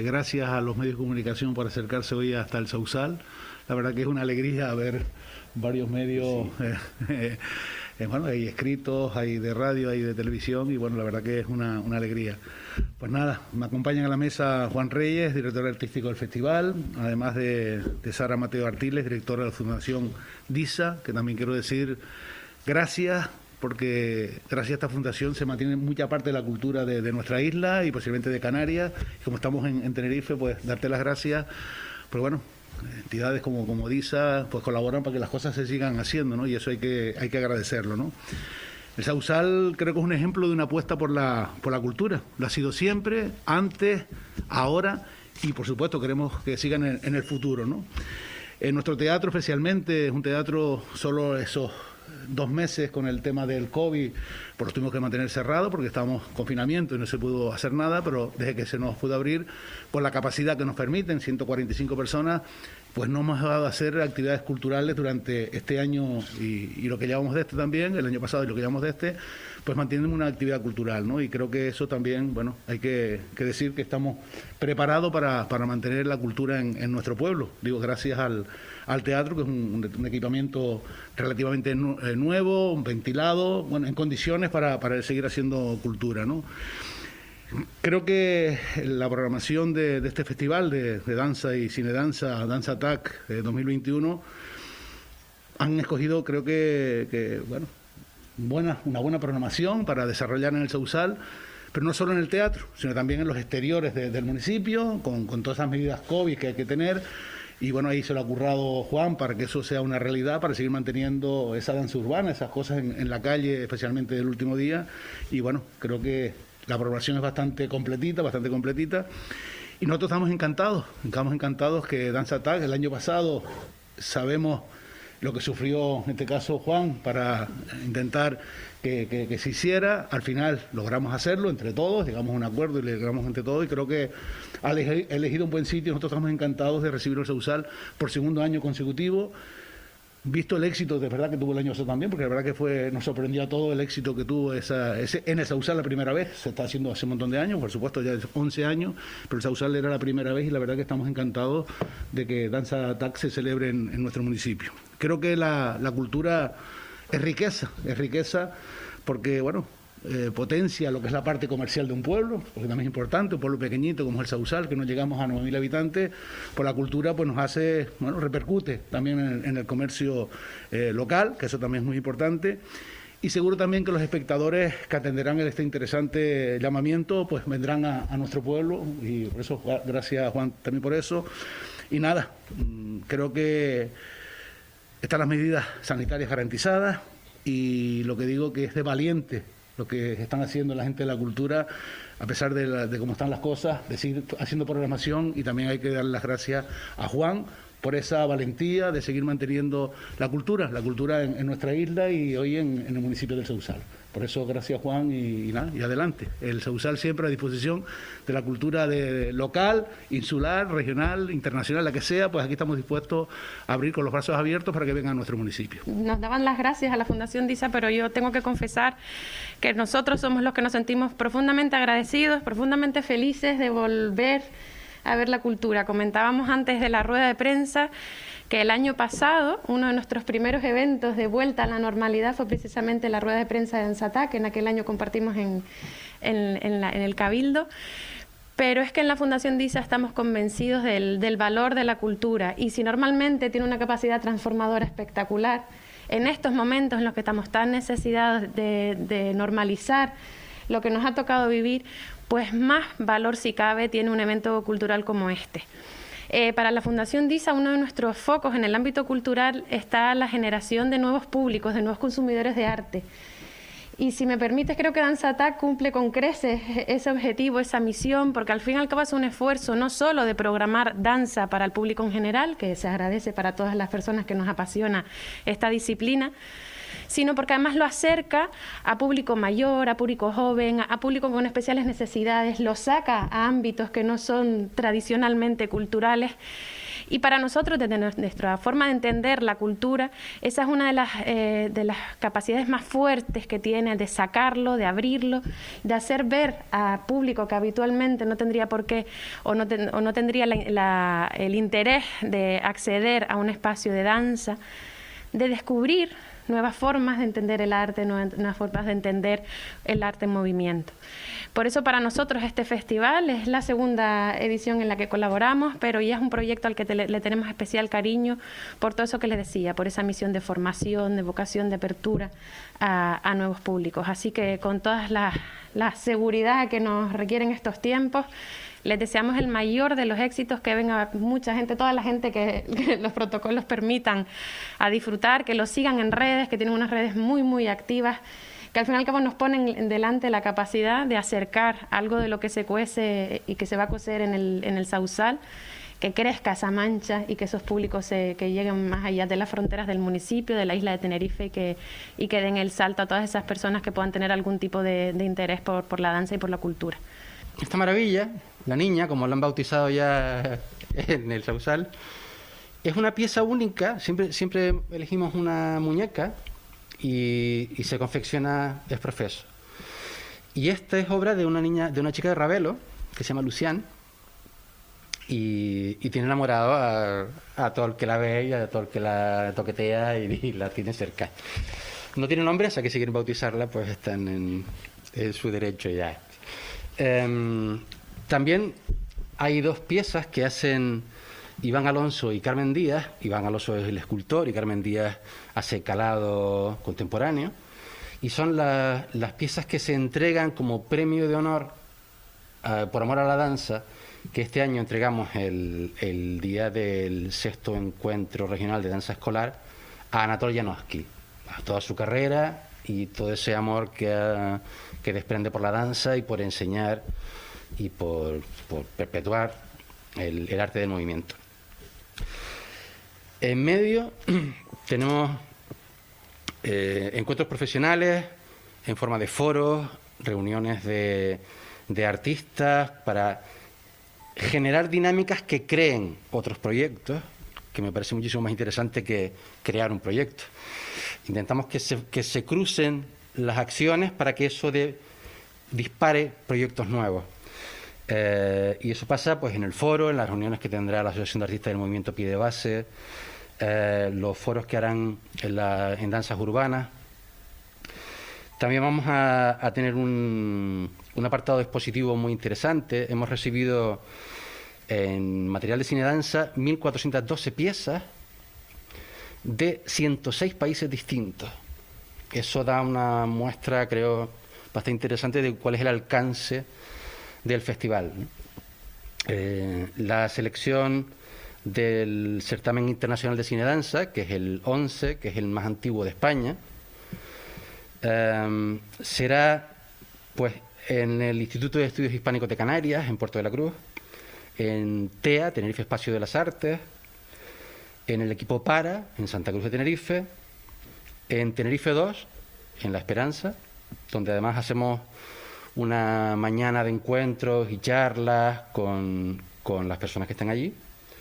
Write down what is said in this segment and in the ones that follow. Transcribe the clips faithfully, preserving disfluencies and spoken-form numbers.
gracias a los medios de comunicación por acercarse hoy hasta el Sausal. La verdad que es una alegría ver varios medios, sí. eh, eh, bueno, hay escritos, hay de radio, hay de televisión, y bueno, la verdad que es una, una alegría. Pues nada, me acompañan a la mesa Juan Reyes, director artístico del festival, además de, de Sara Mateo Artiles, directora de la Fundación DISA, que también quiero decir gracias, porque gracias a esta fundación se mantiene mucha parte de la cultura de, de nuestra isla y posiblemente de Canarias. Y como estamos en, en Tenerife, pues darte las gracias, pues bueno, entidades como, como DISA pues colaboran para que las cosas se sigan haciendo, ¿no? Y eso hay que, hay que agradecerlo, ¿no? El Sausal creo que es un ejemplo de una apuesta por la, por la cultura. Lo ha sido siempre, antes, ahora, y por supuesto queremos que sigan en, en el futuro, ¿no? En nuestro teatro especialmente, es un teatro solo esos dos meses con el tema del COVID, pues lo tuvimos que mantener cerrado porque estábamos en confinamiento y no se pudo hacer nada, pero desde que se nos pudo abrir, por la capacidad que nos permiten, ciento cuarenta y cinco personas, pues no hemos dejado de hacer actividades culturales durante este año y, y lo que llevamos de este también, el año pasado y lo que llevamos de este, pues manteniendo una actividad cultural, ¿no? Y creo que eso también, bueno, hay que, que decir que estamos preparados para, para mantener la cultura en, en nuestro pueblo. Digo, gracias al, al teatro, que es un, un equipamiento relativamente nu, eh, nuevo, ventilado, bueno, en condiciones para, para seguir haciendo cultura, ¿no? Creo que la programación de, de este festival de, de danza y cinedanza, Danza Attack eh, dos mil veintiuno, han escogido, creo que, que bueno, buena, una buena programación para desarrollar en el Sausal, pero no solo en el teatro, sino también en los exteriores de, del municipio, con, con todas esas medidas COVID que hay que tener. Y bueno, ahí se lo ha currado Juan para que eso sea una realidad, para seguir manteniendo esa danza urbana, esas cosas en, en la calle, especialmente el último día. Y bueno, creo que la programación es bastante completita, bastante completita. Y nosotros estamos encantados, estamos encantados que Danza Attack, el año pasado, sabemos lo que sufrió en este caso Juan para intentar que, que, que se hiciera. Al final logramos hacerlo entre todos, llegamos a un acuerdo y le logramos entre todos, y creo que ha elegido un buen sitio. Nosotros estamos encantados de recibir el Sausal por segundo año consecutivo, visto el éxito de verdad que tuvo el año pasado también, porque la verdad que fue, nos sorprendió a todos el éxito que tuvo esa, ese, en el Sausal la primera vez. Se está haciendo hace un montón de años, por supuesto ya es once años, pero el Sausal era la primera vez y la verdad que estamos encantados de que Danza Attack se celebre en, en nuestro municipio. Creo que la, la cultura es riqueza, es riqueza porque, bueno, eh, potencia lo que es la parte comercial de un pueblo, porque también es importante, un pueblo pequeñito como es el Sausal, que no llegamos a nueve mil habitantes, por la cultura pues nos hace, bueno, repercute también en, en el comercio eh, local, que eso también es muy importante. Y seguro también que los espectadores que atenderán este interesante llamamiento pues vendrán a, a nuestro pueblo, y por eso gracias Juan también por eso. Y nada, creo que están las medidas sanitarias garantizadas, y lo que digo que es de valiente lo que están haciendo la gente de la cultura, a pesar de, la, de cómo están las cosas, de seguir haciendo programación. Y también hay que dar las gracias a Juan por esa valentía de seguir manteniendo la cultura, la cultura en, en nuestra isla y hoy en, en el municipio del Sausal. Por eso, gracias Juan, y, y nada, y adelante. El Sausal siempre a disposición de la cultura de, de local, insular, regional, internacional, la que sea, pues aquí estamos dispuestos a abrir con los brazos abiertos para que vengan a nuestro municipio. Nos daban las gracias a la Fundación DISA, pero yo tengo que confesar que nosotros somos los que nos sentimos profundamente agradecidos, profundamente felices de volver a ver la cultura. Comentábamos antes de la rueda de prensa que el año pasado uno de nuestros primeros eventos de vuelta a la normalidad fue precisamente la rueda de prensa de Danza Attack, que en aquel año compartimos en, en, en, la, en el Cabildo. Pero es que en la Fundación DISA estamos convencidos del, del valor de la cultura, y si normalmente tiene una capacidad transformadora espectacular, en estos momentos en los que estamos tan necesitados de, de normalizar lo que nos ha tocado vivir, pues más valor si cabe tiene un evento cultural como este. Eh, para la Fundación DISA, uno de nuestros focos en el ámbito cultural está la generación de nuevos públicos, de nuevos consumidores de arte. Y si me permites, creo que Danza Attack cumple con creces ese objetivo, esa misión, porque al fin y al cabo es un esfuerzo no solo de programar danza para el público en general, que se agradece para todas las personas que nos apasiona esta disciplina, sino porque además lo acerca a público mayor, a público joven, a público con especiales necesidades, lo saca a ámbitos que no son tradicionalmente culturales, Y para nosotros, desde nuestra forma de entender la cultura, esa es una de las, eh, de las capacidades más fuertes que tiene, de sacarlo, de abrirlo, de hacer ver a público que habitualmente no tendría por qué o no, ten, o no tendría la, la, el interés de acceder a un espacio de danza, de descubrir nuevas formas de entender el arte, nuevas formas de entender el arte en movimiento. Por eso para nosotros este festival es la segunda edición en la que colaboramos, pero ya es un proyecto al que te, le tenemos especial cariño por todo eso que les decía, por esa misión de formación, de vocación, de apertura a, a nuevos públicos. Así que con toda la, la seguridad que nos requieren estos tiempos, les deseamos el mayor de los éxitos, que venga mucha gente, toda la gente que, que los protocolos permitan a disfrutar, que los sigan en redes, que tienen unas redes muy, muy activas, que al final y al cabo nos ponen delante la capacidad de acercar algo de lo que se cuece y que se va a cocer en el, en el Sausal, que crezca esa mancha y que esos públicos se, que lleguen más allá de las fronteras del municipio, de la isla de Tenerife, y que, y que den el salto a todas esas personas que puedan tener algún tipo de, de interés por, por la danza y por la cultura. Esta maravilla, la niña, como la han bautizado ya en el Sausal, es una pieza única. Siempre, siempre elegimos una muñeca y, y se confecciona es profeso. Y esta es obra de una niña, de una chica de Ravelo, que se llama Lucián, y, y tiene enamorado a, a todo el que la ve y a todo el que la toquetea y, y la tiene cerca. No tiene nombre, o sea que si quieren bautizarla, pues están en, en su derecho ya. Eh, también hay dos piezas que hacen Iván Alonso y Carmen Díaz. Iván Alonso es el escultor y Carmen Díaz hace calado contemporáneo. Y son la, las piezas que se entregan como premio de honor uh, por amor a la danza, que este año entregamos el, el día del sexto encuentro regional de danza escolar a Anatol Janowski, a toda su carrera y todo ese amor que, uh, que desprende por la danza y por enseñar y por, por perpetuar el, el arte del movimiento. En medio tenemos eh, encuentros profesionales en forma de foros, reuniones de, de artistas para generar dinámicas que creen otros proyectos, que me parece muchísimo más interesante que crear un proyecto. Intentamos que se, que se crucen las acciones para que eso de, dispare proyectos nuevos. Eh, y eso pasa pues en el foro, en las reuniones que tendrá la Asociación de Artistas del Movimiento Pie de Base, eh, los foros que harán en, la, en danzas urbanas. También vamos a, a tener un, un apartado expositivo muy interesante. Hemos recibido en material de cine danza mil cuatrocientas doce piezas de ciento seis países distintos. Eso da una muestra, creo, bastante interesante de cuál es el alcance del festival. Eh, la selección del Certamen Internacional de Cine Danza, que es el once, que es el más antiguo de España, eh, será pues en el Instituto de Estudios Hispánicos de Canarias, en Puerto de la Cruz, en TEA, Tenerife Espacio de las Artes, en el equipo Para, en Santa Cruz de Tenerife, en Tenerife dos, en La Esperanza, donde además hacemos una mañana de encuentros y charlas con, con las personas que están allí,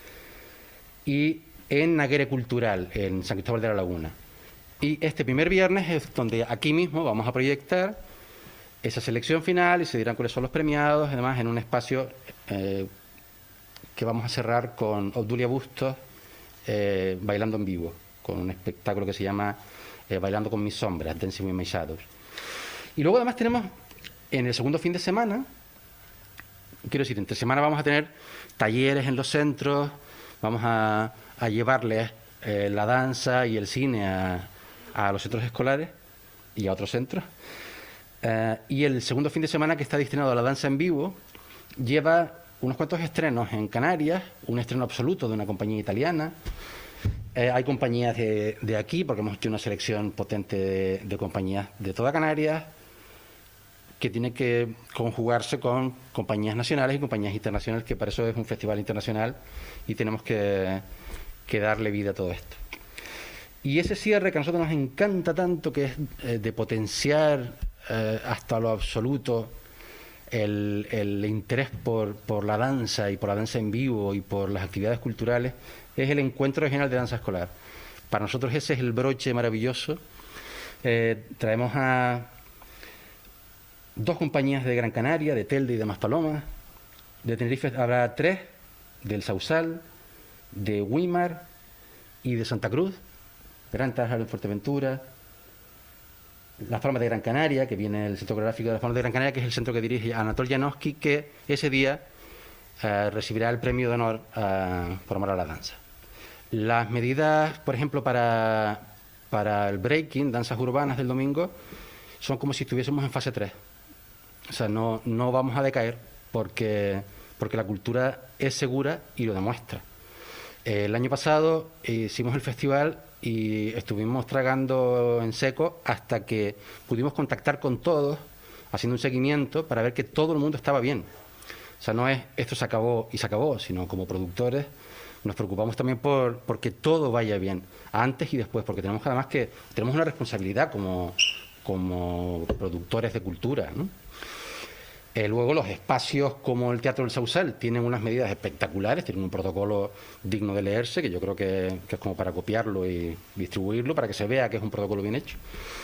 y en Naguere Cultural, en San Cristóbal de la Laguna. Y este primer viernes es donde aquí mismo vamos a proyectar esa selección final y se dirán cuáles son los premiados, además en un espacio eh, que vamos a cerrar con Obdulia Bustos eh, bailando en vivo, con un espectáculo que se llama eh, Bailando con mis sombras, Dancing with my shadows. Y luego además tenemos en el segundo fin de semana, quiero decir, entre semana vamos a tener talleres en los centros, vamos a, a llevarles eh, la danza y el cine a, a los centros escolares y a otros centros. Eh, y el segundo fin de semana, que está destinado a la danza en vivo, lleva unos cuantos estrenos en Canarias, un estreno absoluto de una compañía italiana. Eh, hay compañías de, de aquí, porque hemos hecho una selección potente de, de compañías de toda Canarias, que tiene que conjugarse con compañías nacionales y compañías internacionales, que para eso es un festival internacional y tenemos que, que darle vida a todo esto. Y ese cierre que a nosotros nos encanta tanto, que es eh, de potenciar eh, hasta lo absoluto el, el interés por, por la danza y por la danza en vivo y por las actividades culturales, es el Encuentro Regional de Danza Escolar. Para nosotros ese es el broche maravilloso. Eh, traemos a dos compañías de Gran Canaria, de Telde y de Maspalomas. De Tenerife habrá tres, del Sausal, de Güímar y de Santa Cruz, Gran Tarajal en Fuerteventura, Las Palmas de Gran Canaria, que viene el Centro Coreográfico de Las Palmas de Gran Canaria, que es el centro que dirige Anatol Janowski, que ese día eh, recibirá el premio de honor eh, por amor a la danza. Las medidas, por ejemplo, para, para el breaking, danzas urbanas del domingo, son como si estuviésemos en fase tres. O sea, no, no vamos a decaer porque, porque la cultura es segura y lo demuestra. Eh, el año pasado hicimos el festival y estuvimos tragando en seco hasta que pudimos contactar con todos, haciendo un seguimiento para ver que todo el mundo estaba bien. O sea, no es esto se acabó y se acabó, sino como productores nos preocupamos también por porque todo vaya bien, antes y después, porque tenemos además que tenemos una responsabilidad como, como productores de cultura, ¿no? Eh, luego los espacios como el Teatro del Sausal tienen unas medidas espectaculares, tienen un protocolo digno de leerse, que yo creo que, que es como para copiarlo y distribuirlo, para que se vea que es un protocolo bien hecho.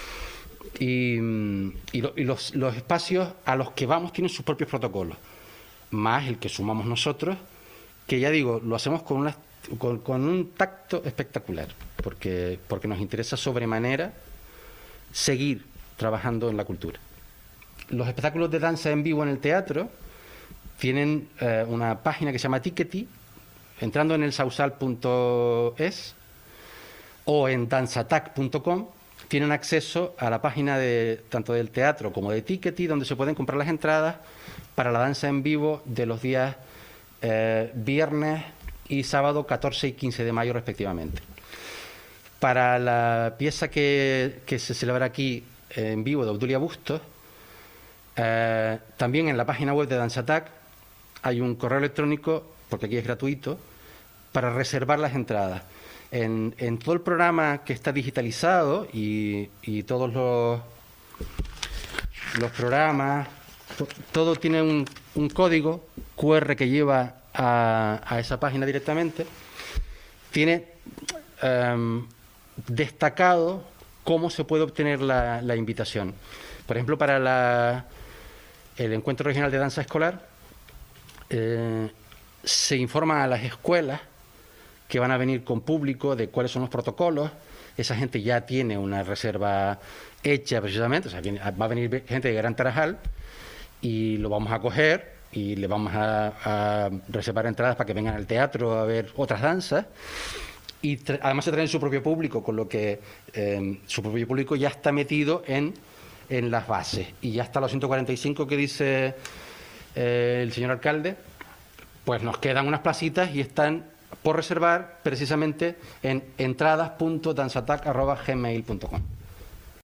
Y, y, lo, y los, los espacios a los que vamos tienen sus propios protocolos, más el que sumamos nosotros, que ya digo, lo hacemos con, una, con, con un tacto espectacular, porque, porque nos interesa sobremanera seguir trabajando en la cultura. Los espectáculos de danza en vivo en el teatro tienen eh, una página que se llama Tickety, entrando en el sausal punto es o en danzatac punto com, tienen acceso a la página de tanto del teatro como de Tickety, donde se pueden comprar las entradas para la danza en vivo de los días eh, viernes y sábado catorce y quince de mayo respectivamente. Para la pieza que, que se celebra aquí eh, en vivo de Obdulia Bustos, Eh, también en la página web de Danzatac hay un correo electrónico, porque aquí es gratuito, para reservar las entradas. En, en todo el programa que está digitalizado y, y todos los, los programas, to, todo tiene un, un código cu erre que lleva a, a esa página directamente. Tiene eh, destacado cómo se puede obtener la, la invitación. Por ejemplo, para la... el Encuentro Regional de Danza Escolar, eh, se informa a las escuelas que van a venir con público de cuáles son los protocolos. Esa gente ya tiene una reserva hecha precisamente, o sea, viene, va a venir gente de Gran Tarajal y lo vamos a coger y le vamos a, a reservar entradas para que vengan al teatro a ver otras danzas. Y además se traen su propio público, con lo que eh, su propio público ya está metido en en las bases, y ya hasta los ciento cuarenta y cinco que dice eh, el señor alcalde, pues nos quedan unas placitas y están por reservar precisamente en entradas punto danzatac arroba gmail punto com.